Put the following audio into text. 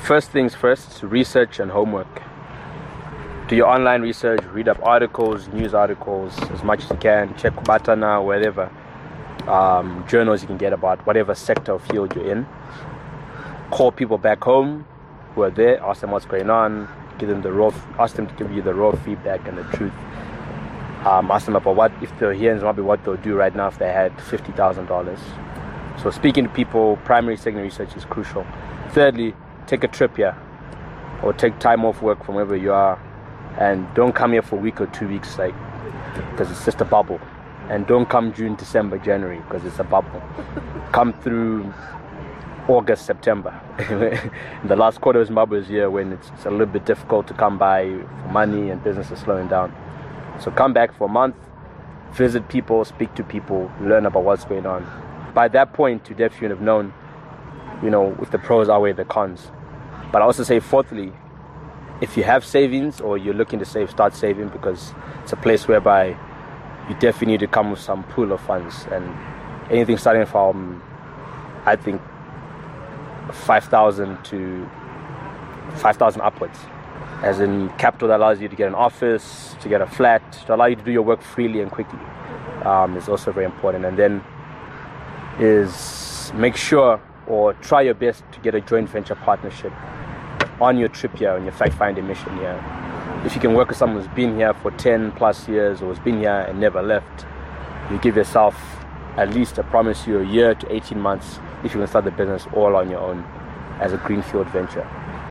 First things first, research and homework. Do your online research, read up articles, news articles, as much as you can. Check Batana, wherever. Journals you can get about whatever sector or field you're in. Call people back home who are there, ask them what's going on, ask them to give you the raw feedback and the truth. Ask them about what, if they're here in Zimbabwe, what they'll do right now if they had $50,000. So speaking to people, primary, secondary research is crucial. Thirdly, take a trip here, or take time off work from wherever you are, and don't come here for a week or 2 weeks, because it's just a bubble. And don't come June, December, January, because it's a bubble. Come through August, September. The last quarter of Zimbabwe's year when it's a little bit difficult to come by for money and business is slowing down. So come back for a month, visit people, speak to people, learn about what's going on. By that point, you definitely have known, if the pros outweigh the cons. But I also say, fourthly, if you have savings or you're looking to save, start saving, because it's a place whereby you definitely need to come with some pool of funds. And anything starting from, I think, 5,000 to 5,000 upwards. As in capital that allows you to get an office, to get a flat, to allow you to do your work freely and quickly, is also very important. And then is make sure or try your best to get a joint venture partnership on your trip here, on your fact-finding mission here. If you can work with someone who's been here for 10 plus years or has been here and never left, you give yourself at least, I promise you, a year to 18 months if you can start the business all on your own as a greenfield venture.